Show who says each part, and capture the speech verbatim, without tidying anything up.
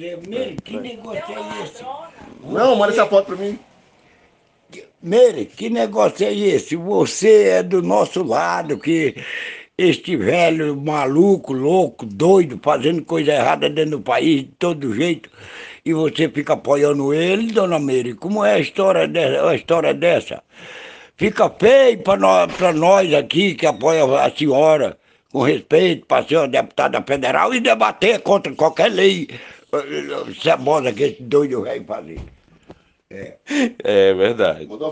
Speaker 1: dizer, Meire, que negócio é esse?
Speaker 2: Não, manda essa foto pra mim.
Speaker 1: Meire, que negócio é esse? Você é do nosso lado, que este velho maluco, louco, doido, fazendo coisa errada dentro do país, de todo jeito, e você fica apoiando ele, dona Meire? Como é a história dessa? A história dessa? Fica feio para nós, para nós aqui que apoia a senhora, com respeito para a senhora deputada federal, e debater contra qualquer lei eh, cebosa que esse doido velho fazer.
Speaker 3: É verdade.